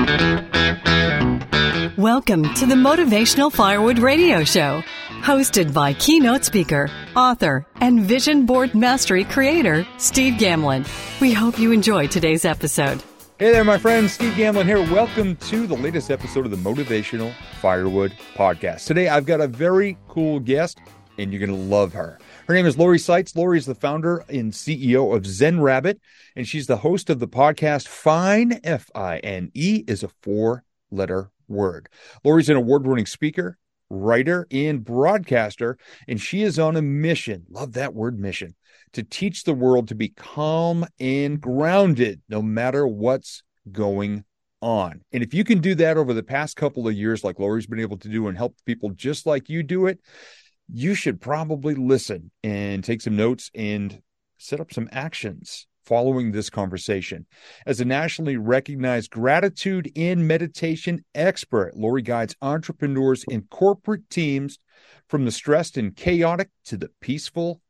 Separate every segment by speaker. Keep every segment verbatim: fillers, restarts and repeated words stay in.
Speaker 1: Welcome to the Motivational Firewood Radio Show, hosted by keynote speaker, author, and vision board mastery creator, Steve Gamlin. We hope you enjoy today's episode.
Speaker 2: Hey there, my friends. Steve Gamlin here. Welcome to the latest episode of the Motivational Firewood Podcast. Today, I've got a very cool guest, and you're going to love her. Her name is Lori Seitz. Lori is the founder and C E O of Zen Rabbit, and she's the host of the podcast Fine, F I N E is a four-letter word. Lori's an award-winning speaker, writer, and broadcaster, and she is on a mission, love that word mission, to teach the world to be calm and grounded no matter what's going on. And if you can do that over the past couple of years, like Lori's been able to do and help people just like you do it, you should probably listen and take some notes and set up some actions following this conversation. As a nationally recognized gratitude and meditation expert, Lori guides entrepreneurs and corporate teams from the stressed and chaotic to the peaceful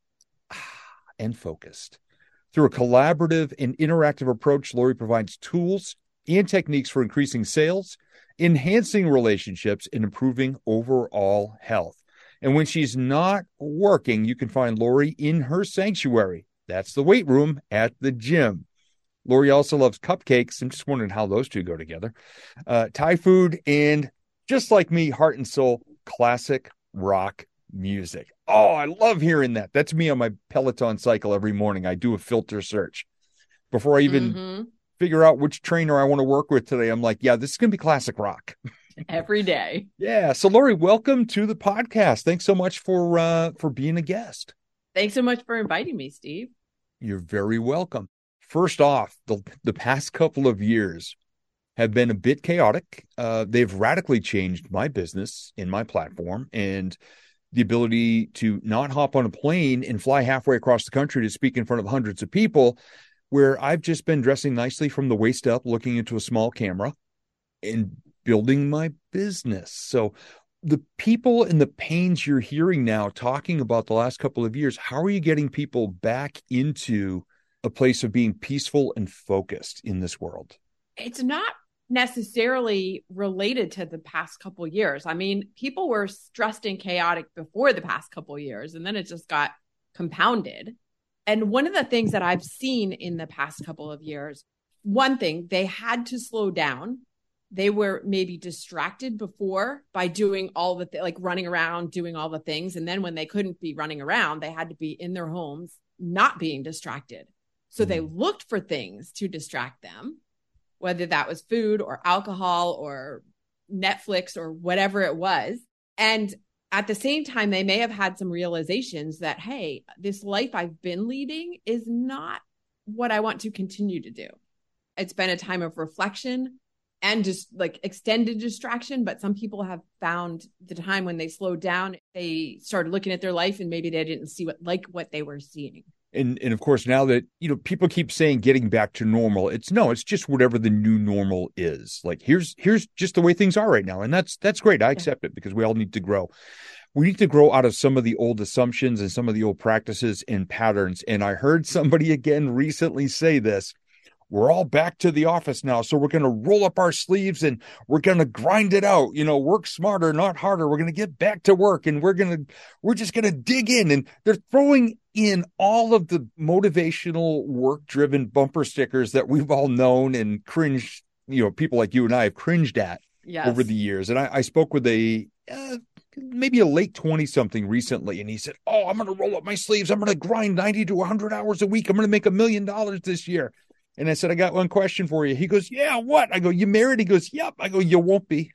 Speaker 2: and focused. Through a collaborative and interactive approach, Lori provides tools and techniques for increasing sales, enhancing relationships, and improving overall health. And when she's not working, you can find Lori in her sanctuary. That's the weight room at the gym. Lori also loves cupcakes. I'm just wondering how those two go together. Uh, Thai food, and just like me, heart and soul, classic rock music. Oh, I love hearing that. That's me on my Peloton cycle every morning. I do a filter search. Before I even mm-hmm. figure out which trainer I want to work with today, I'm like, yeah, this is going to be classic rock.
Speaker 3: Every day.
Speaker 2: Yeah. So Lori, welcome to the podcast. Thanks so much for uh, for being a guest.
Speaker 3: Thanks so much for inviting me, Steve.
Speaker 2: You're very welcome. First off, the, the past couple of years have been a bit chaotic. Uh, they've radically changed my business and my platform, and the ability to not hop on a plane and fly halfway across the country to speak in front of hundreds of people, where I've just been dressing nicely from the waist up, looking into a small camera and building my business. So the people and the pains you're hearing now talking about the last couple of years, how are you getting people back into a place of being peaceful and focused in this world?
Speaker 3: It's not necessarily related to the past couple of years. I mean, people were stressed and chaotic before the past couple of years, and then it just got compounded. And one of the things that I've seen in the past couple of years, one thing, they had to slow down. They were maybe distracted before by doing all the th- like running around, doing all the things. And then when they couldn't be running around, they had to be in their homes, not being distracted. So mm-hmm. they looked for things to distract them, whether that was food or alcohol or Netflix or whatever it was. And at the same time, they may have had some realizations that, hey, this life I've been leading is not what I want to continue to do. It's been a time of reflection and just like extended distraction. But some people have found the time when they slowed down, they started looking at their life and maybe they didn't see what like what they were seeing.
Speaker 2: And and of course, now that, you know, people keep saying getting back to normal, it's no, it's just whatever the new normal is. Like, here's here's just the way things are right now. And that's that's great. I accept it because we all need to grow. We need to grow out of some of the old assumptions and some of the old practices and patterns. And I heard somebody again recently say this. We're all back to the office now, so we're going to roll up our sleeves and we're going to grind it out, you know, work smarter, not harder. We're going to get back to work and we're going to, we're just going to dig in. And they're throwing in all of the motivational work-driven bumper stickers that we've all known and cringed, you know, people like you and I have cringed at yes. over the years. And I, I spoke with a, uh, maybe a late twenty-something recently, and he said, oh, I'm going to roll up my sleeves. I'm going to grind ninety to one hundred hours a week. I'm going to make a million dollars this year. And I said, I got one question for you. He goes, yeah, what? I go, you married? He goes, yep. I go, you won't be.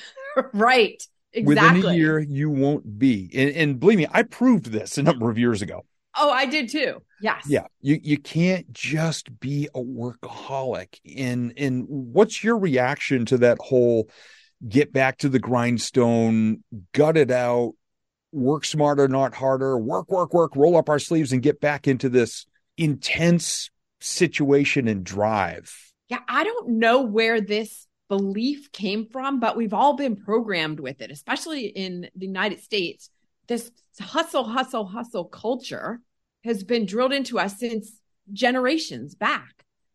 Speaker 3: Right. Exactly.
Speaker 2: Within a year, you won't be. And, and believe me, I proved this a number of years ago.
Speaker 3: Oh, I did too. Yes.
Speaker 2: Yeah. You you can't just be a workaholic. And, and what's your reaction to that whole get back to the grindstone, gut it out, work smarter, not harder, work, work, work, roll up our sleeves and get back into this intense situation and drive?
Speaker 3: Yeah, I don't know where this belief came from, but we've all been programmed with it, especially in the United States. This hustle, hustle, hustle culture has been drilled into us since generations back.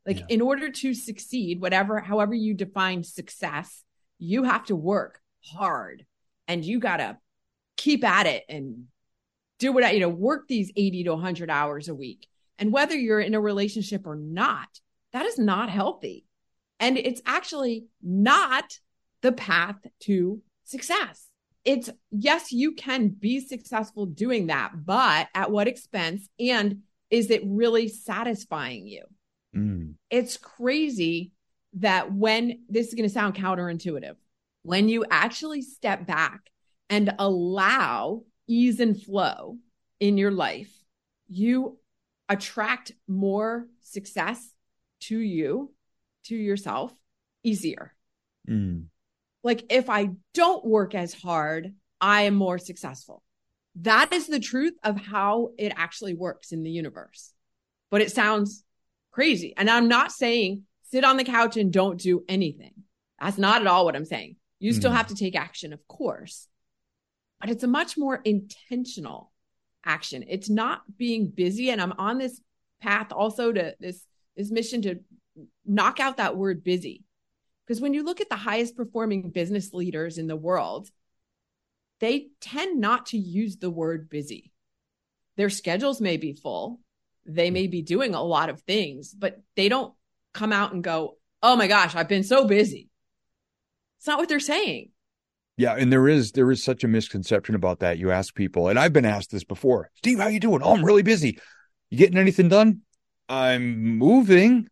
Speaker 3: Like
Speaker 2: Yeah.
Speaker 3: in order to succeed, whatever, however you define success, you have to work hard and you got to keep at it and do what I, you know, work these eighty to one hundred hours a week. And whether you're in a relationship or not, that is not healthy. And it's actually not the path to success. It's, yes, you can be successful doing that, but at what expense? And is it really satisfying you?
Speaker 2: Mm.
Speaker 3: It's crazy that when, this is going to sound counterintuitive, when you actually step back and allow ease and flow in your life, you attract more success to you, to yourself, easier.
Speaker 2: Mm.
Speaker 3: Like if I don't work as hard, I am more successful. That is the truth of how it actually works in the universe. But it sounds crazy. And I'm not saying sit on the couch and don't do anything. That's not at all what I'm saying. You still
Speaker 2: Mm.
Speaker 3: have to take action, of course. But it's a much more intentional action. It's not being busy. And I'm on this path also to this, this mission to knock out that word busy. Because when you look at the highest performing business leaders in the world, they tend not to use the word busy. Their schedules may be full. They may be doing a lot of things, but they don't come out and go, oh my gosh, I've been so busy. It's not what they're saying.
Speaker 2: Yeah, and there is there is such a misconception about that. You ask people, and I've been asked this before. Steve, how you doing? Oh, I'm really busy. You getting anything done? I'm moving.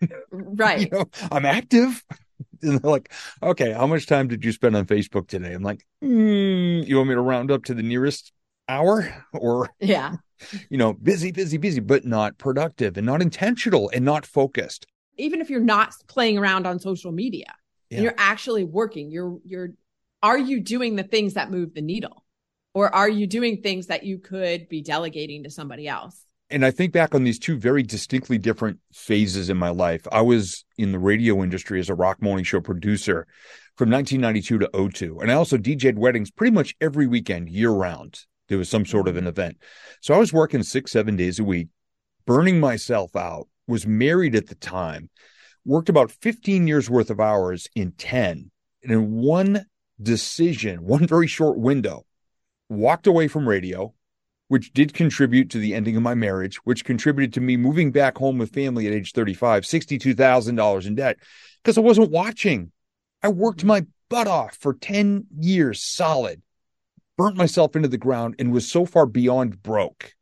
Speaker 3: Right.
Speaker 2: You know, I'm active. And they're like, okay, how much time did you spend on Facebook today? I'm like, mm, you want me to round up to the nearest hour? Or,
Speaker 3: Yeah.
Speaker 2: you know, busy, busy, busy, but not productive and not intentional and not focused.
Speaker 3: Even if you're not playing around on social media,
Speaker 2: Yeah.
Speaker 3: and you're actually working, you're, you're, are you doing the things that move the needle? Or are you doing things that you could be delegating to somebody else?
Speaker 2: And I think back on these two very distinctly different phases in my life. I was in the radio industry as a rock morning show producer from nineteen ninety-two to oh two. And I also D J'd weddings pretty much every weekend, year round. There was some sort of an event. So I was working six, seven days a week, burning myself out, was married at the time, worked about fifteen years worth of hours in ten. And in one decision, one very short window, walked away from radio, which did contribute to the ending of my marriage, which contributed to me moving back home with family at age thirty-five, sixty-two thousand dollars in debt, because I wasn't watching. I worked my butt off for ten years solid, burnt myself into the ground, and was so far beyond broke.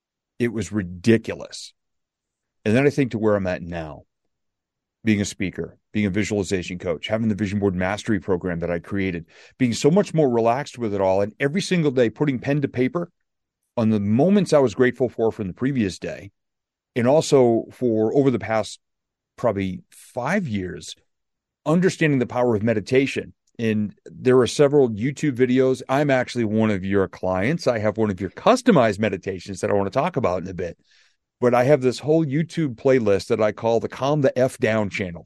Speaker 2: It was ridiculous. And then I think to where I'm at now, being a speaker, being a visualization coach, having the Vision Board Mastery program that I created, being so much more relaxed with it all, and every single day putting pen to paper on the moments I was grateful for from the previous day, and also for over the past probably five years, understanding the power of meditation. And there are several YouTube videos. I'm actually one of your clients. I have one of your customized meditations that I want to talk about in a bit. But I have this whole YouTube playlist that I call the Calm the F Down channel.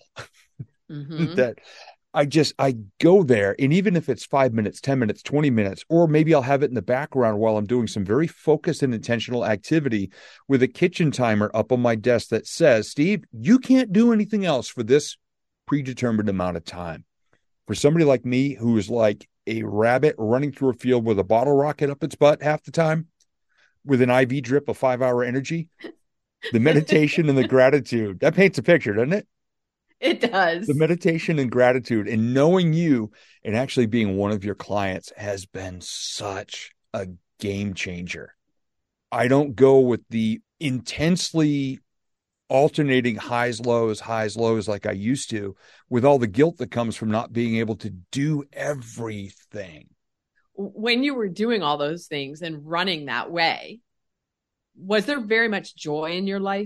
Speaker 3: Mm-hmm.
Speaker 2: That I just, I go there, and even if it's five minutes, ten minutes, twenty minutes, or maybe I'll have it in the background while I'm doing some very focused and intentional activity with a kitchen timer up on my desk that says, Steve, you can't do anything else for this predetermined amount of time. For somebody like me, who is like a rabbit running through a field with a bottle rocket up its butt half the time, with an I V drip of five hour energy, the meditation and the gratitude, that paints a picture, doesn't it?
Speaker 3: It does.
Speaker 2: The meditation and gratitude and knowing you and actually being one of your clients has been such a game changer. I don't go with the intensely alternating highs, lows, highs, lows like I used to, with all the guilt that comes from not being able to do everything.
Speaker 3: When you were doing all those things and running that way, was there very much joy in your life?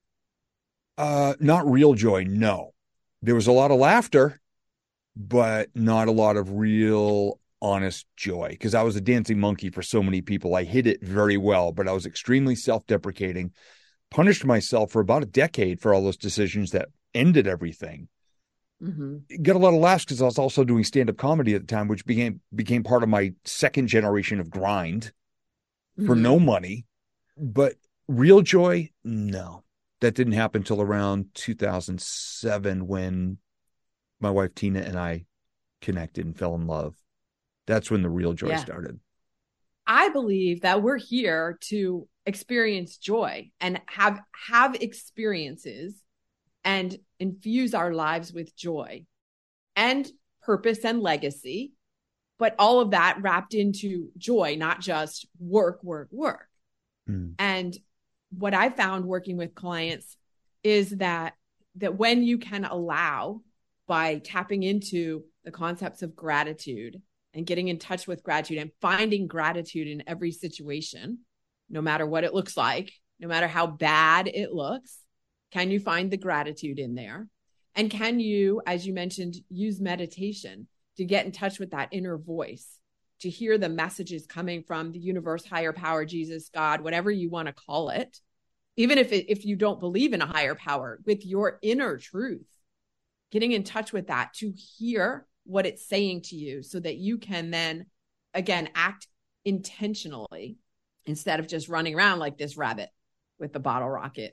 Speaker 2: Uh, not real joy, no. There was a lot of laughter, but not a lot of real honest joy, because I was a dancing monkey for so many people. I hid it very well, but I was extremely self-deprecating, punished myself for about a decade for all those decisions that ended everything. Mm-hmm. Got a lot of laughs because I was also doing stand-up comedy at the time, which became became part of my second generation of grind for mm-hmm. no money. But real joy, no. that didn't happen until around two thousand seven when my wife Tina and I connected and fell in love. That's when the real joy
Speaker 3: Yeah.
Speaker 2: started.
Speaker 3: I believe that we're here to experience joy and have have experiences and infuse our lives with joy and purpose and legacy, but all of that wrapped into joy, not just work, work, work.
Speaker 2: Mm.
Speaker 3: And what I found working with clients is that that when you can allow, by tapping into the concepts of gratitude and getting in touch with gratitude and finding gratitude in every situation, no matter what it looks like, no matter how bad it looks, can you find the gratitude in there? And can you, as you mentioned, use meditation to get in touch with that inner voice, to hear the messages coming from the universe, higher power, Jesus, God, whatever you want to call it, even if it, if you don't believe in a higher power, with your inner truth, getting in touch with that to hear what it's saying to you so that you can then, again, act intentionally instead of just running around like this rabbit with the bottle rocket.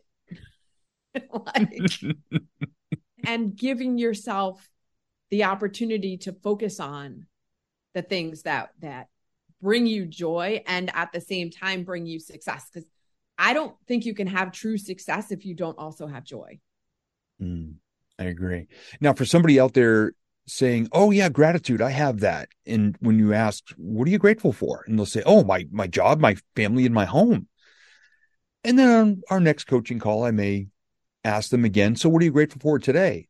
Speaker 3: like, and giving yourself the opportunity to focus on the things that that bring you joy and at the same time bring you success. Because I don't think you can have true success if you don't also have joy.
Speaker 2: Mm, I agree. Now, for somebody out there saying, oh yeah, gratitude, I have that. And when you ask, what are you grateful for? And they'll say, oh, my, my job, my family, and my home. And then on our next coaching call, I may ask them again, so what are you grateful for today?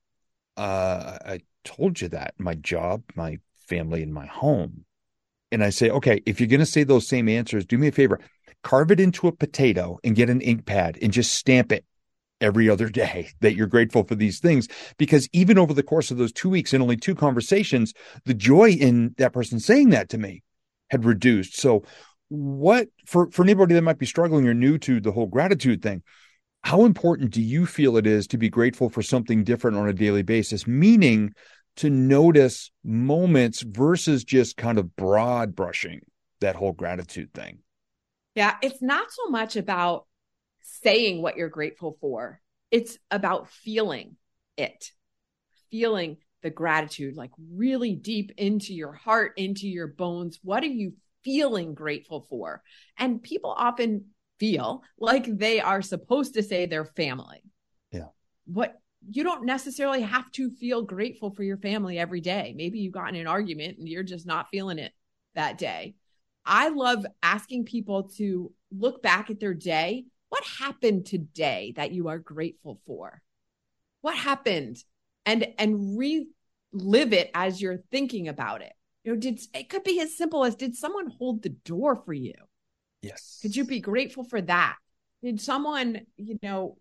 Speaker 2: Uh, I told you that, my job, my family, and my home. And I say, okay, if you're going to say those same answers, do me a favor, carve it into a potato and get an ink pad and just stamp it every other day that you're grateful for these things. Because even over the course of those two weeks and only two conversations, the joy in that person saying that to me had reduced. So what, for, for anybody that might be struggling or new to the whole gratitude thing, how important do you feel it is to be grateful for something different on a daily basis? Meaning to notice moments versus just kind of broad brushing that whole gratitude thing.
Speaker 3: Yeah, it's not so much about saying what you're grateful for. It's about feeling it, feeling the gratitude, like really deep into your heart, into your bones. What are you feeling grateful for? And people often feel like they are supposed to say their family.
Speaker 2: Yeah.
Speaker 3: What you don't necessarily have to feel grateful for your family every day. Maybe you got in an argument and you're just not feeling it that day. I love asking people to look back at their day. What happened today that you are grateful for? What happened? And and relive it as you're thinking about it. You know, did it could be as simple as, did someone hold the door for you?
Speaker 2: Yes.
Speaker 3: Could you be grateful for that? Did someone, you know,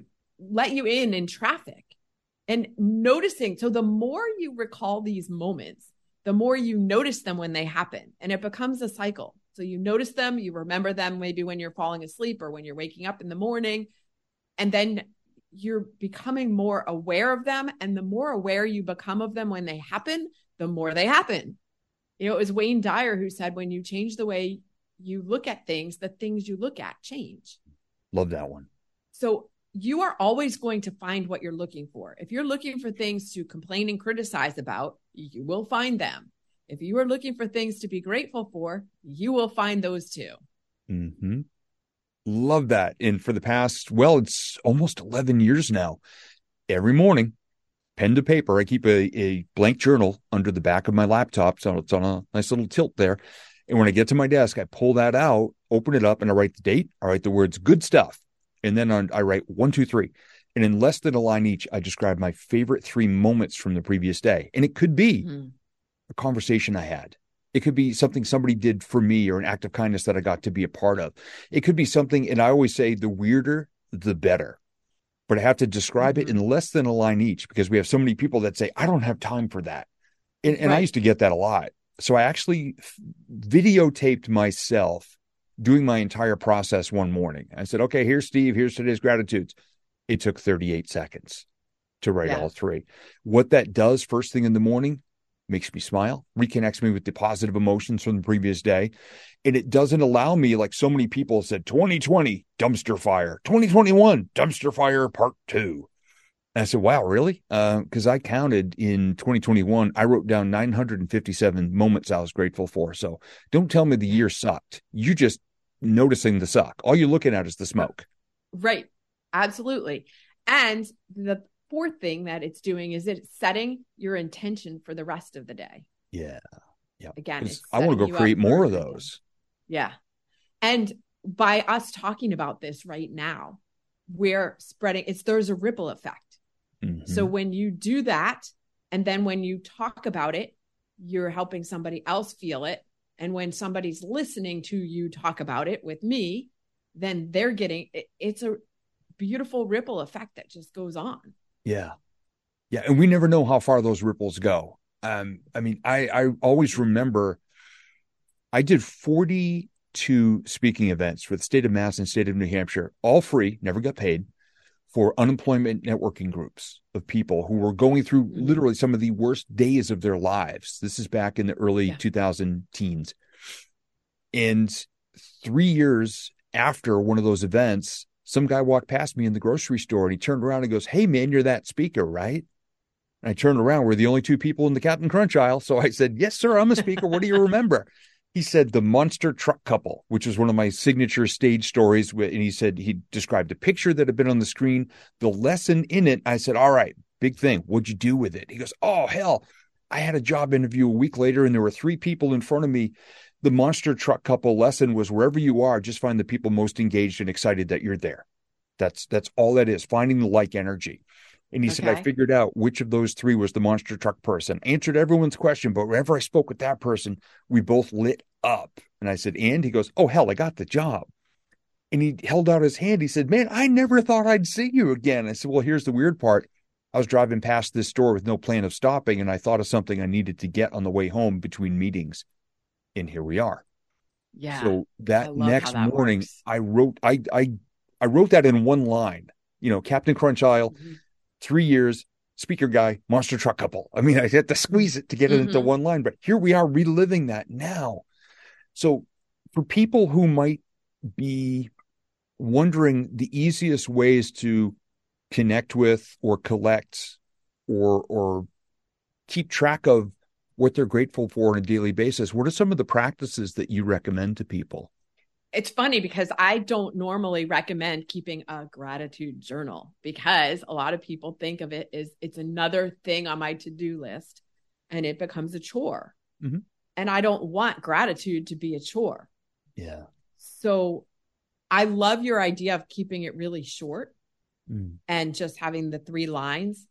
Speaker 3: let you in in traffic? And noticing. So the more you recall these moments, the more you notice them when they happen, and it becomes a cycle. So you notice them, you remember them maybe when you're falling asleep or when you're waking up in the morning, and then you're becoming more aware of them. And the more aware you become of them when they happen, the more they happen. You know, it was Wayne Dyer who said, when you change the way you look at things, the things you look at change.
Speaker 2: Love that one.
Speaker 3: So you are always going to find what you're looking for. If you're looking for things to complain and criticize about, you will find them. If you are looking for things to be grateful for, you will find those too.
Speaker 2: Mm-hmm. Love that. And for the past, well, it's almost eleven years now, every morning, pen to paper, I keep a, a blank journal under the back of my laptop. So it's on a nice little tilt there. And when I get to my desk, I pull that out, open it up, and I write the date. I write the words good stuff. And then on, I write one, two, three. And in less than a line each, I describe my favorite three moments from the previous day. And it could be mm-hmm. a conversation I had. It could be something somebody did for me or an act of kindness that I got to be a part of. It could be something, and I always say the weirder, the better. But I have to describe mm-hmm. it in less than a line each, because we have so many people that say, I don't have time for that. And, and right. I used to get that a lot. So I actually videotaped myself doing my entire process one morning. I said, okay, here's Steve, here's today's gratitudes. It took thirty-eight seconds to write yeah. all three. What that does first thing in the morning, makes me smile, reconnects me with the positive emotions from the previous day. And it doesn't allow me, like so many people said, twenty twenty, dumpster fire, twenty twenty-one, dumpster fire part two. And I said, wow, really? Because uh, I counted in twenty twenty-one, I wrote down nine hundred fifty-seven moments I was grateful for. So don't tell me the year sucked. You're just noticing the suck. All you're looking at is the smoke.
Speaker 3: Right. Absolutely. And the fourth thing that it's doing is it's setting your intention for the rest of the day.
Speaker 2: Yeah. Yeah.
Speaker 3: Again,
Speaker 2: I want to go create more of those.
Speaker 3: Yeah. And by us talking about this right now, we're spreading, it's, there's a ripple effect. Mm-hmm. So when you do that, and then when you talk about it, you're helping somebody else feel it. And when somebody's listening to you talk about it with me, then they're getting, it, it's a beautiful ripple effect that just goes on.
Speaker 2: Yeah. Yeah. And we never know how far those ripples go. Um, I mean, I, I always remember I did forty-two speaking events for the state of Mass and state of New Hampshire, all free, never got paid, for unemployment networking groups of people who were going through mm-hmm. literally some of the worst days of their lives. This is back in the early yeah. two thousand teens. And three years after one of those events, some guy walked past me in the grocery store and he turned around and goes, "Hey man, you're that speaker, right?" And I turned around. We're the only two people in the Captain Crunch aisle. So I said, "Yes, sir, I'm a speaker. What do you remember?" He said, "The monster truck couple," which was one of my signature stage stories. And he said, he described a picture that had been on the screen, the lesson in it. I said, "All right, big thing. What'd you do with it?" He goes, "Oh, hell, I had a job interview a week later and there were three people in front of me. The monster truck couple lesson was wherever you are, just find the people most engaged and excited that you're there. That's, that's all that is, finding the like energy." And he okay. said, "I figured out which of those three was the monster truck person. Answered everyone's question, but whenever I spoke with that person, we both lit up." And I said, "And?" He goes, "Oh, hell, I got the job." And he held out his hand. He said, "Man, I never thought I'd see you again." I said, "Well, here's the weird part. I was driving past this store with no plan of stopping, and I thought of something I needed to get on the way home between meetings. And here we are."
Speaker 3: Yeah.
Speaker 2: So that next
Speaker 3: that
Speaker 2: morning,
Speaker 3: works.
Speaker 2: I wrote, I, I, I wrote that in one line, you know, Captain Crunch aisle, mm-hmm. three years, speaker guy, monster truck couple. I mean, I had to squeeze it to get it mm-hmm. into one line, but here we are reliving that now. So for people who might be wondering the easiest ways to connect with or collect or, or keep track of what they're grateful for on a daily basis, what are some of the practices that you recommend to people?
Speaker 3: It's funny because I don't normally recommend keeping a gratitude journal because a lot of people think of it as it's another thing on my to-do list and it becomes a chore. Mm-hmm. And I don't want gratitude to be a chore.
Speaker 2: Yeah.
Speaker 3: So I love your idea of keeping it really short
Speaker 2: mm.
Speaker 3: and just having the three lines.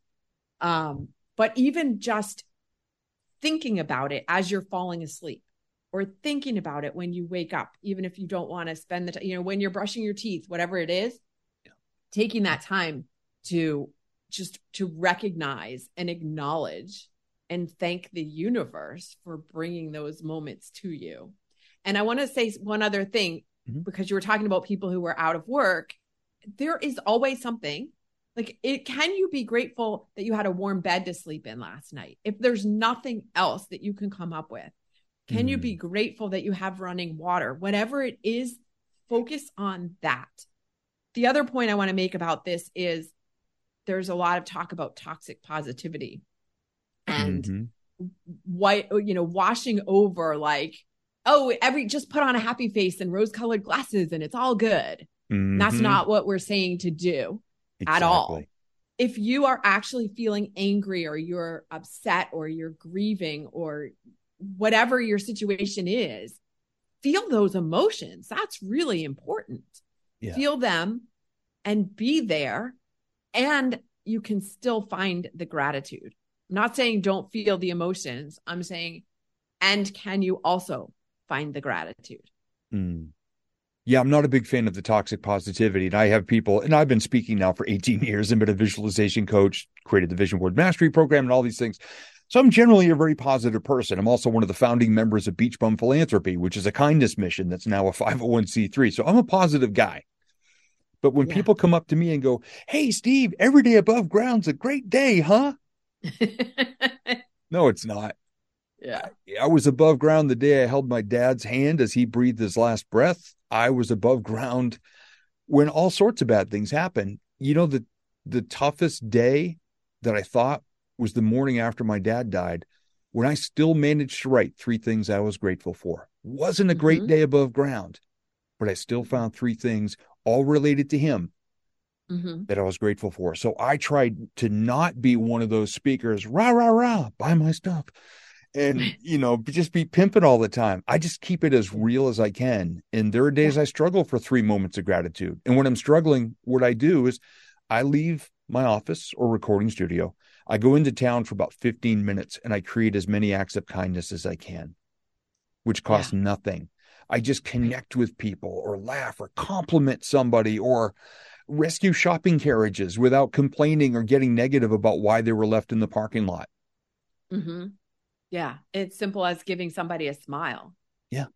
Speaker 3: Um, but even just thinking about it as you're falling asleep, or thinking about it when you wake up, even if you don't want to spend the time, you know, when you're brushing your teeth, whatever it is, yeah. taking that time to just to recognize and acknowledge and thank the universe for bringing those moments to you. And I want to say one other thing, mm-hmm. because you were talking about people who were out of work. There is always something like it. Can you be grateful that you had a warm bed to sleep in last night? If there's nothing else that you can come up with, can mm. you be grateful that you have running water? Whatever it is, focus on that. The other point I want to make about this is there's a lot of talk about toxic positivity and mm-hmm. white, you know, washing over like, oh, every just put on a happy face and rose colored glasses and it's all good. Mm-hmm. That's not what we're saying to do exactly. at all. If you are actually feeling angry or you're upset or you're grieving or whatever your situation is, feel those emotions. That's really important. Yeah. Feel them and be there, and you can still find the gratitude. I'm not saying don't feel the emotions. I'm saying, and can you also find the gratitude?
Speaker 2: Mm. Yeah, I'm not a big fan of the toxic positivity. And I have people, and I've been speaking now for eighteen years and been a visualization coach, created the Vision Board Mastery Program and all these things. So I'm generally a very positive person. I'm also one of the founding members of Beach Bum Philanthropy, which is a kindness mission that's now a five oh one c three. So I'm a positive guy. But when yeah. people come up to me and go, "Hey, Steve, every day above ground's a great day, huh?" No, it's not.
Speaker 3: Yeah.
Speaker 2: I, I was above ground the day I held my dad's hand as he breathed his last breath. I was above ground when all sorts of bad things happen. You know, the the toughest day that I thought was the morning after my dad died, when I still managed to write three things I was grateful for. Wasn't a great mm-hmm. day above ground, but I still found three things all related to him mm-hmm. that I was grateful for. So I tried to not be one of those speakers, rah, rah, rah, buy my stuff. And, you know, just be pimping all the time. I just keep it as real as I can. And there are days yeah. I struggle for three moments of gratitude. And when I'm struggling, what I do is I leave my office or recording studio. I go into town for about fifteen minutes and I create as many acts of kindness as I can, which costs yeah. nothing. I just connect with people or laugh or compliment somebody or rescue shopping carriages without complaining or getting negative about why they were left in the parking lot.
Speaker 3: Mm-hmm. Yeah. It's simple as giving somebody a smile.
Speaker 2: Yeah.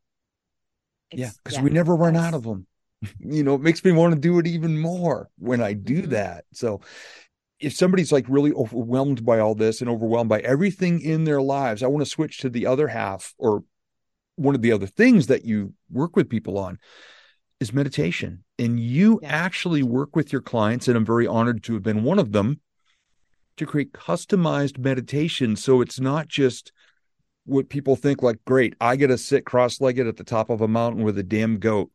Speaker 3: It's,
Speaker 2: yeah. Because
Speaker 3: yeah,
Speaker 2: we never run out of them. You know, it makes me want to do it even more when I do mm-hmm. that. So if somebody's like really overwhelmed by all this and overwhelmed by everything in their lives, I want to switch to the other half, or one of the other things that you work with people on is meditation. And you yeah. actually work with your clients, and I'm very honored to have been one of them, to create customized meditation. So it's not just what people think like, great, I get to sit cross-legged at the top of a mountain with a damn goat.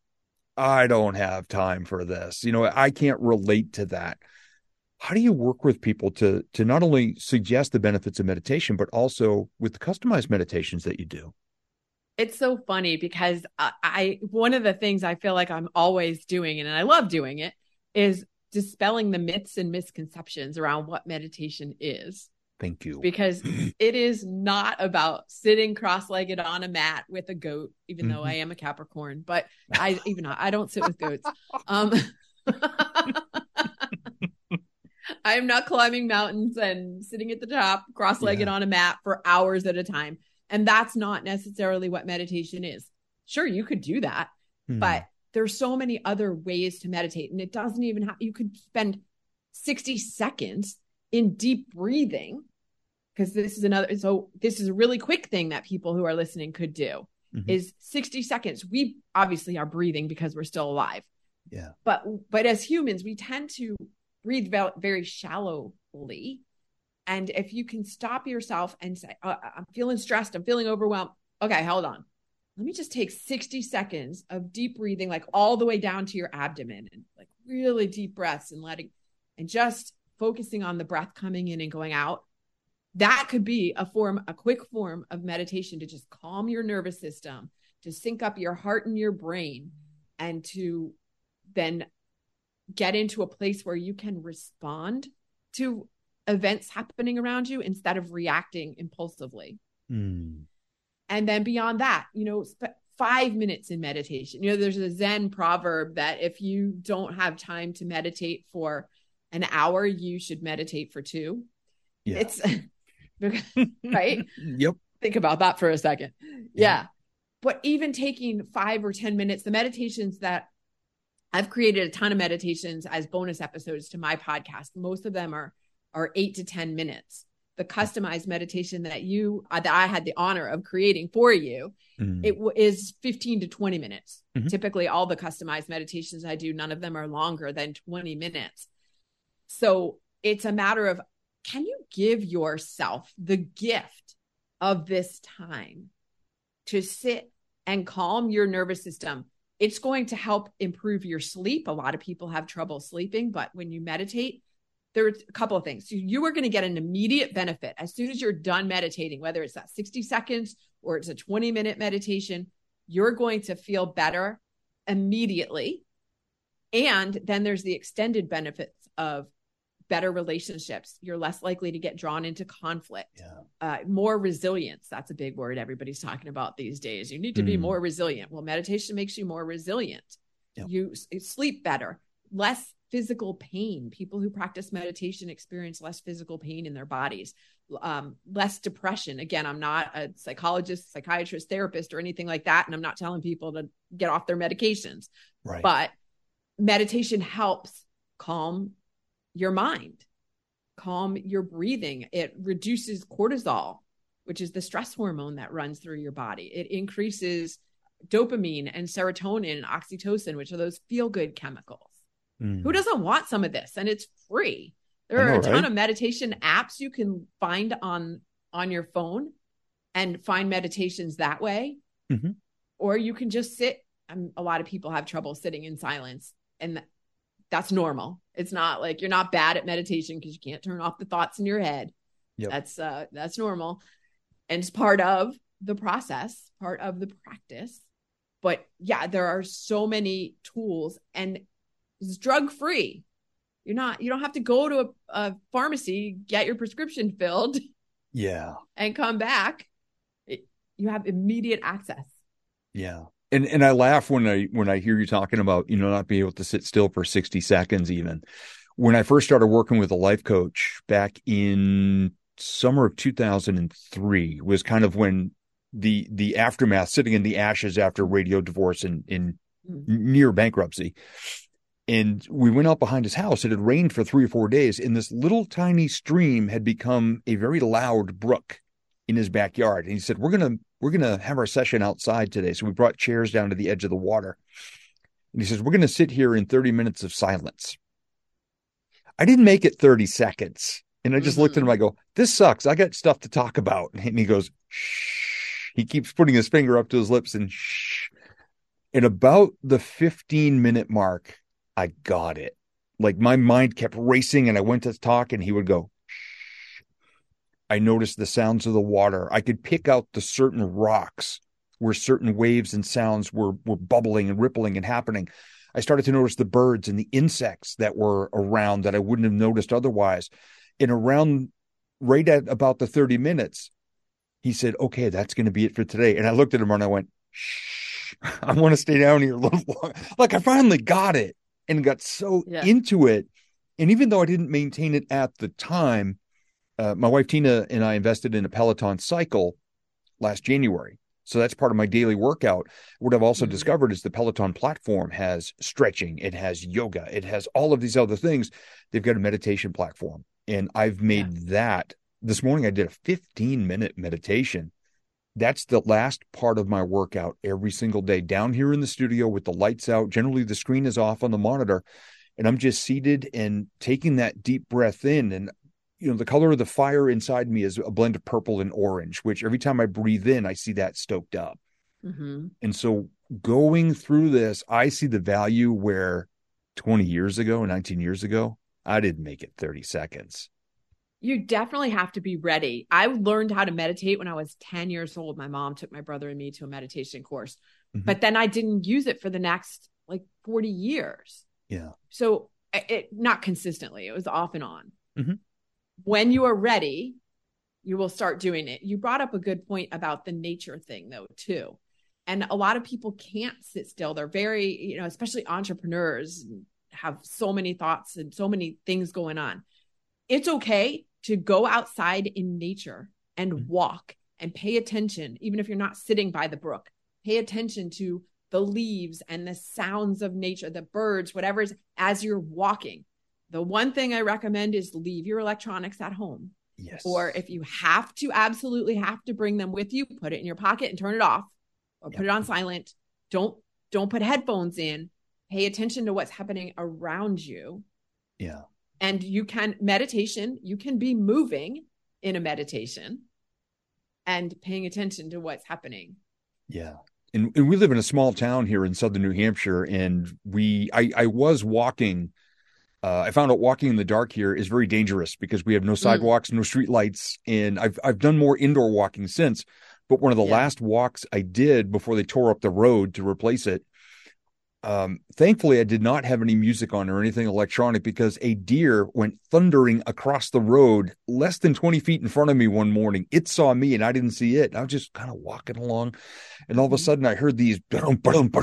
Speaker 2: I don't have time for this. You know, I can't relate to that. How do you work with people to, to not only suggest the benefits of meditation, but also with the customized meditations that you do?
Speaker 3: It's so funny because I, I, one of the things I feel like I'm always doing, and I love doing it, is dispelling the myths and misconceptions around what meditation is.
Speaker 2: Thank you.
Speaker 3: Because it is not about sitting cross-legged on a mat with a goat, even mm-hmm. though I am a Capricorn, but I even I don't sit with goats. Um, I am not climbing mountains and sitting at the top cross-legged yeah. on a mat for hours at a time. And that's not necessarily what meditation is. Sure, you could do that, mm. but there's so many other ways to meditate. And it doesn't even have, you could spend sixty seconds in deep breathing, because this is another, so this is a really quick thing that people who are listening could do mm-hmm. is sixty seconds. We obviously are breathing because we're still alive.
Speaker 2: Yeah.
Speaker 3: But, but as humans, we tend to breathe very shallowly. And if you can stop yourself and say, oh, I'm feeling stressed, I'm feeling overwhelmed. Okay, hold on. Let me just take sixty seconds of deep breathing, like all the way down to your abdomen, and like really deep breaths, and letting, and just focusing on the breath coming in and going out. That could be a form, a quick form of meditation to just calm your nervous system, to sync up your heart and your brain, and to then get into a place where you can respond to events happening around you instead of reacting impulsively.
Speaker 2: Mm.
Speaker 3: And then beyond that, you know, sp- five minutes in meditation. You know, there's a Zen proverb that if you don't have time to meditate for an hour, you should meditate for two.
Speaker 2: Yeah.
Speaker 3: It's right.
Speaker 2: Yep.
Speaker 3: Think about that for a second. Yeah. yeah. But even taking five or ten minutes, the meditations that I've created a ton of meditations as bonus episodes to my podcast. Most of them are, are eight to ten minutes. The customized meditation that you, uh, that I had the honor of creating for you, mm. it w- is fifteen to twenty minutes. Mm-hmm. Typically all the customized meditations I do, none of them are longer than twenty minutes. So it's a matter of, can you give yourself the gift of this time to sit and calm your nervous system? It's going to help improve your sleep. A lot of people have trouble sleeping, but when you meditate, there's a couple of things. So you are going to get an immediate benefit as soon as you're done meditating, whether it's that sixty seconds or it's a twenty minute meditation, you're going to feel better immediately. And then there's the extended benefits of better relationships. You're less likely to get drawn into conflict,
Speaker 2: yeah.
Speaker 3: uh, more resilience. That's a big word everybody's talking about these days. You need to mm. be more resilient. Well, meditation makes you more resilient. Yep. You s- sleep better, less physical pain. People who practice meditation experience less physical pain in their bodies, um, less depression. Again, I'm not a psychologist, psychiatrist, therapist, or anything like that. And I'm not telling people to get off their medications,
Speaker 2: right.
Speaker 3: But meditation helps calm your mind, calm your breathing. It reduces cortisol. which is the stress hormone that runs through your body. It increases dopamine and serotonin and oxytocin, which are those feel-good chemicals. Mm. Who doesn't want some of this? And it's free. There are know, a ton right? of meditation apps you can find on, on your phone and find meditations that way. Mm-hmm. Or you can just sit. Um, a lot of people have trouble sitting in silence, and th- that's normal. It's not like you're not bad at meditation because you can't turn off the thoughts in your head. Yep. That's uh, that's normal. And it's part of the process, part of the practice. But yeah, there are so many tools, and it's drug free. You're not, you don't have to go to a, a pharmacy, get your prescription filled.
Speaker 2: Yeah.
Speaker 3: And come back. It, you have immediate access.
Speaker 2: Yeah. And and I laugh when I when I hear you talking about, you know, not being able to sit still for sixty seconds even. When I first started working with a life coach back in summer of two thousand three was kind of when the the aftermath, sitting in the ashes after radio divorce and in mm-hmm. near bankruptcy. And we went out behind his house. It had rained for three or four days, and this little tiny stream had become a very loud brook in his backyard. And he said, we're going to, we're going to have our session outside today. So we brought chairs down to the edge of the water. And he says, we're going to sit here in thirty minutes of silence. I didn't make it thirty seconds. And I just mm-hmm. looked at him. I go, this sucks. I got stuff to talk about. And he goes, shh. He keeps putting his finger up to his lips and shh. And about the fifteen minute mark, I got it. Like my mind kept racing and I went to talk and he would go, shh. I noticed the sounds of the water. I could pick out the certain rocks where certain waves and sounds were, were bubbling and rippling and happening. I started to notice the birds and the insects that were around that I wouldn't have noticed otherwise. And around right at about the thirty minutes, he said, okay, that's going to be it for today. And I looked at him and I went, shh, I want to stay down here a little longer. Like I finally got it. And got so yeah. into it. And even though I didn't maintain it at the time, uh, my wife Tina and I invested in a Peloton cycle last January. So that's part of my daily workout. What I've also mm-hmm. discovered is the Peloton platform has stretching. It has yoga. It has all of these other things. They've got a meditation platform. And I've made yeah. that. This morning I did a fifteen minute meditation. That's the last part of my workout every single day down here in the studio with the lights out. Generally, the screen is off on the monitor and I'm just seated and taking that deep breath in. And, you know, the color of the fire inside me is a blend of purple and orange, which every time I breathe in, I see that stoked up. Mm-hmm. And so going through this, I see the value where twenty years ago, nineteen years ago, I didn't make it thirty seconds.
Speaker 3: You definitely have to be ready. I learned how to meditate when I was ten years old. My mom took my brother and me to a meditation course, mm-hmm. but then I didn't use it for the next like forty years.
Speaker 2: Yeah.
Speaker 3: So it, not consistently, it was off and on.
Speaker 2: Mm-hmm.
Speaker 3: When you are ready, you will start doing it. You brought up a good point about the nature thing though, too. And a lot of people can't sit still. They're very, you know, especially entrepreneurs have so many thoughts and so many things going on. It's okay to go outside in nature and mm-hmm. walk and pay attention, even if you're not sitting by the brook, pay attention to the leaves and the sounds of nature, the birds, whatever is as you're walking. The one thing I recommend is leave your electronics at home.
Speaker 2: Yes.
Speaker 3: Or if you have to, absolutely have to bring them with you, put it in your pocket and turn it off or yep. put it on silent. Don't, don't put headphones in. Pay attention to what's happening around you.
Speaker 2: Yeah.
Speaker 3: And you can meditation, you can be moving in a meditation and paying attention to what's happening.
Speaker 2: Yeah. And, and we live in a small town here in southern New Hampshire. And we, I, I was walking, uh, I found out walking in the dark here is very dangerous because we have no sidewalks, mm. no street lights. And I've, I've done more indoor walking since, but one of the yeah. last walks I did before they tore up the road to replace it, Um, thankfully, I did not have any music on or anything electronic because a deer went thundering across the road less than twenty feet in front of me one morning. It saw me and I didn't see it. I was just kind of walking along. And all of a sudden I heard these, and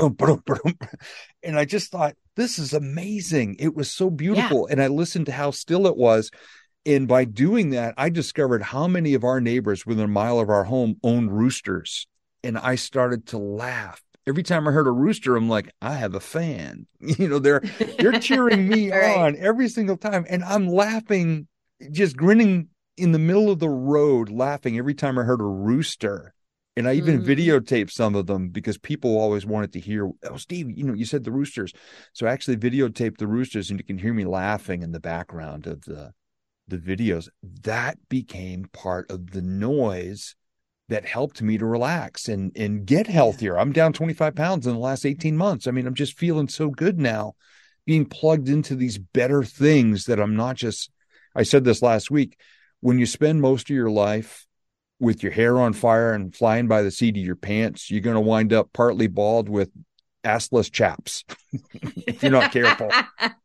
Speaker 2: I just thought, this is amazing. It was so beautiful. Yeah. And I listened to how still it was. And by doing that, I discovered how many of our neighbors within a mile of our home own roosters. And I started to laugh. Every time I heard a rooster, I'm like, I have a fan. You know, they're they're cheering me right. on every single time. And I'm laughing, just grinning in the middle of the road laughing every time I heard a rooster. And I even mm. videotaped some of them because people always wanted to hear, oh, Steve, you know, you said the roosters. So I actually videotaped the roosters and you can hear me laughing in the background of the, the videos. That became part of the noise that helped me to relax and, and get healthier. I'm down twenty-five pounds in the last eighteen months. I mean, I'm just feeling so good now, being plugged into these better things that I'm not just, I said this last week, when you spend most of your life with your hair on fire and flying by the seat of your pants, you're going to wind up partly bald with assless chaps if you're not careful.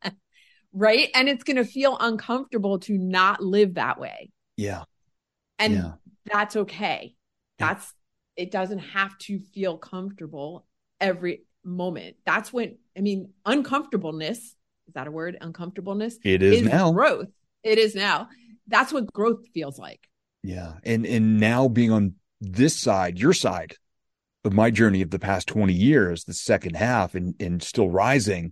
Speaker 3: Right. And it's going to feel uncomfortable to not live that way.
Speaker 2: Yeah.
Speaker 3: And
Speaker 2: yeah.
Speaker 3: that's okay. That's, yeah. It doesn't have to feel comfortable every moment. That's when, I mean, uncomfortableness, is that a word? Uncomfortableness?
Speaker 2: It is, is now.
Speaker 3: Growth. It is now. That's what growth feels like.
Speaker 2: Yeah. And and now being on this side, your side of my journey of the past twenty years, the second half and, and still rising,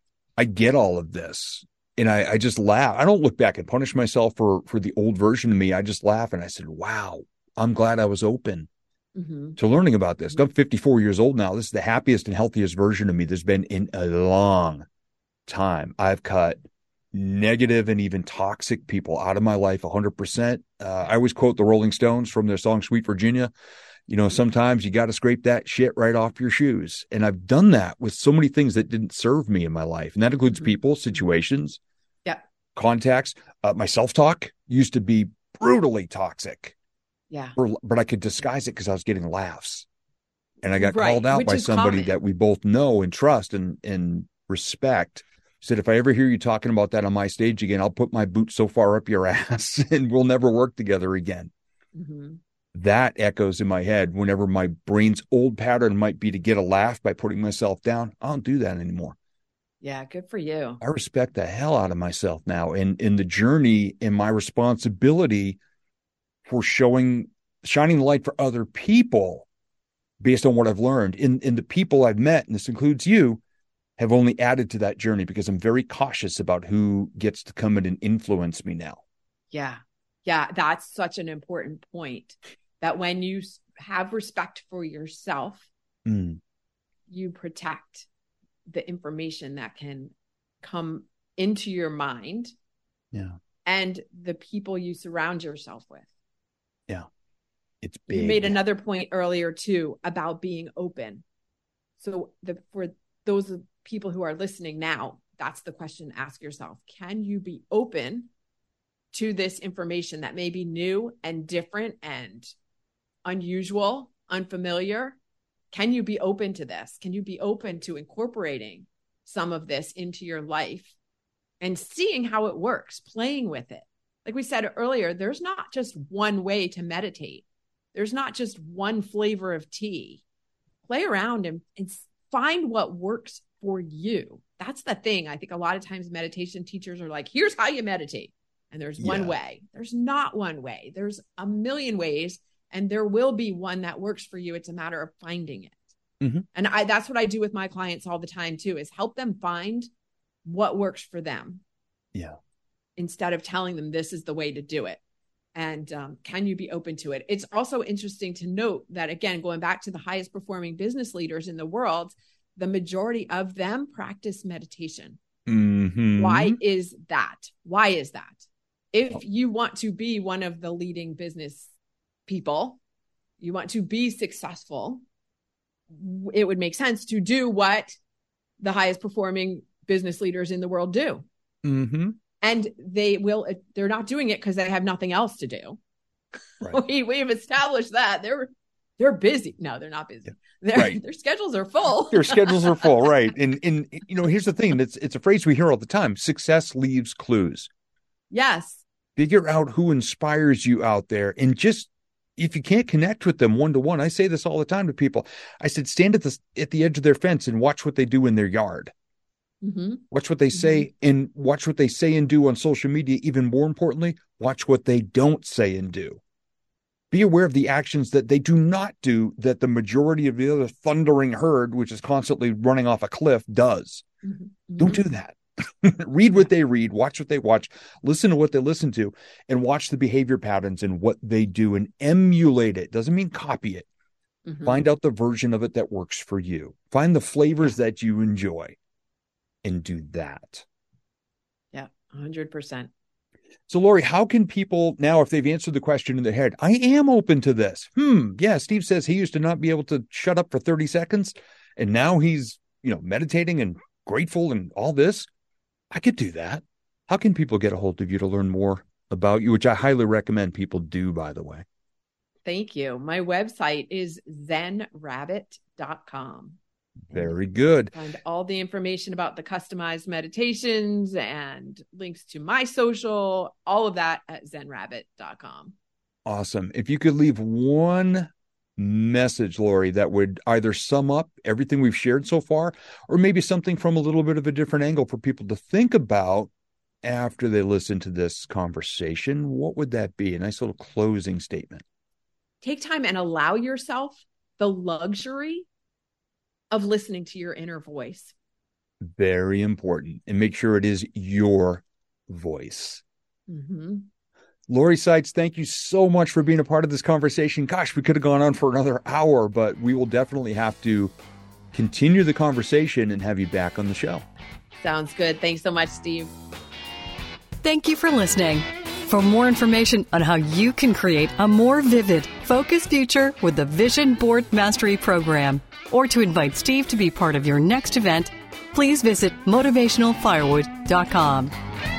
Speaker 2: I get all of this. And I, I just laugh. I don't look back and punish myself for, for the old version of me. I just laugh. And I said, wow, I'm glad I was open mm-hmm. to learning about this. I'm fifty-four years old now. This is the happiest and healthiest version of me there's been in a long time. I've cut negative and even toxic people out of my life one hundred percent. Uh, I always quote the Rolling Stones from their song Sweet Virginia. You know, sometimes you got to scrape that shit right off your shoes. And I've done that with so many things that didn't serve me in my life. And that includes mm-hmm. people, situations,
Speaker 3: yeah,
Speaker 2: contacts. Uh, my self-talk used to be brutally toxic.
Speaker 3: Yeah.
Speaker 2: Or, but I could disguise it because I was getting laughs. And I got
Speaker 3: right.
Speaker 2: called out
Speaker 3: Which
Speaker 2: by somebody
Speaker 3: common.
Speaker 2: that we both know and trust and, and respect. Said, if I ever hear you talking about that on my stage again, I'll put my boot so far up your ass and we'll never work together again.
Speaker 3: Mm-hmm.
Speaker 2: That echoes in my head whenever my brain's old pattern might be to get a laugh by putting myself down. I don't do that anymore.
Speaker 3: Yeah, good for you.
Speaker 2: I respect the hell out of myself now and in the journey and my responsibility for showing, shining the light for other people based on what I've learned. In, in the people I've met, and this includes you, have only added to that journey because I'm very cautious about who gets to come in and influence me now.
Speaker 3: Yeah. Yeah. That's such an important point, that when you have respect for yourself,
Speaker 2: mm.
Speaker 3: you protect the information that can come into your mind.
Speaker 2: Yeah.
Speaker 3: And the people you surround yourself with.
Speaker 2: Yeah. It's big.
Speaker 3: You made another point earlier too about being open. So the, for those people who are listening now, that's the question. Ask yourself, can you be open to this information that may be new and different and unusual, unfamiliar? Can you be open to this? Can you be open to incorporating some of this into your life and seeing how it works, playing with it? Like we said earlier, there's not just one way to meditate. There's not just one flavor of tea. Play around and, and find what works for you. That's the thing. I think a lot of times meditation teachers are like, here's how you meditate. And there's one
Speaker 2: yeah.
Speaker 3: way. There's not one way. There's a million ways. And there will be one that works for you. It's a matter of finding it.
Speaker 2: Mm-hmm.
Speaker 3: And I, that's what I do with my clients all the time too, is help them find what works for them.
Speaker 2: Yeah.
Speaker 3: Instead of telling them this is the way to do it. And um, can you be open to it? It's also interesting to note that, again, going back to the highest performing business leaders in the world, the majority of them practice meditation.
Speaker 2: Mm-hmm.
Speaker 3: Why is that? Why is that? If you want to be one of the leading business people, you want to be successful, it would make sense to do what the highest performing business leaders in the world do.
Speaker 2: Mm-hmm.
Speaker 3: And they will, they're not doing it because they have nothing else to do. Right. we, we've established that they're, they're busy. No, they're not busy.
Speaker 2: Yeah.
Speaker 3: Their,
Speaker 2: right.
Speaker 3: their schedules are full.
Speaker 2: Their schedules are full. Right. And, and, you know, here's the thing. It's, it's a phrase we hear all the time. Success leaves clues.
Speaker 3: Yes.
Speaker 2: Figure out who inspires you out there. And just, if you can't connect with them one to one, I say this all the time to people. I said, stand at the, at the edge of their fence and watch what they do in their yard.
Speaker 3: Mm-hmm.
Speaker 2: Watch what they say mm-hmm. and watch what they say and do on social media. Even more importantly, watch what they don't say and do. Be aware of the actions that they do not do that the majority of the other thundering herd, which is constantly running off a cliff, does. Mm-hmm. Don't do that. Read what they read, watch what they watch, listen to what they listen to, and watch the behavior patterns and what they do and emulate it. Doesn't mean copy it. Mm-hmm. Find out the version of it that works for you. Find the flavors that you enjoy and do that.
Speaker 3: Yeah, one hundred percent.
Speaker 2: So, Lori, how can people now, if they've answered the question in their head, I am open to this. Hmm. Yeah. Steve says he used to not be able to shut up for thirty seconds. And now he's, you know, meditating and grateful and all this. I could do that. How can people get a hold of you to learn more about you, which I highly recommend people do, by the way?
Speaker 3: Thank you. My website is zen rabbit dot com.
Speaker 2: Very good.
Speaker 3: Find all the information about the customized meditations and links to my social, all of that at zen rabbit dot com.
Speaker 2: Awesome. If you could leave one message, Lori, that would either sum up everything we've shared so far, or maybe something from a little bit of a different angle for people to think about after they listen to this conversation, what would that be? A nice little closing statement.
Speaker 3: Take time and allow yourself the luxury of listening to your inner voice.
Speaker 2: Very important. And make sure it is your voice.
Speaker 3: Mm-hmm.
Speaker 2: Lori Seitz, thank you so much for being a part of this conversation. Gosh, we could have gone on for another hour, but we will definitely have to continue the conversation and have you back on the show.
Speaker 3: Sounds good. Thanks so much, Steve.
Speaker 1: Thank you for listening. For more information on how you can create a more vivid, focused future with the Vision Board Mastery Program, or to invite Steve to be part of your next event, please visit motivational firewood dot com.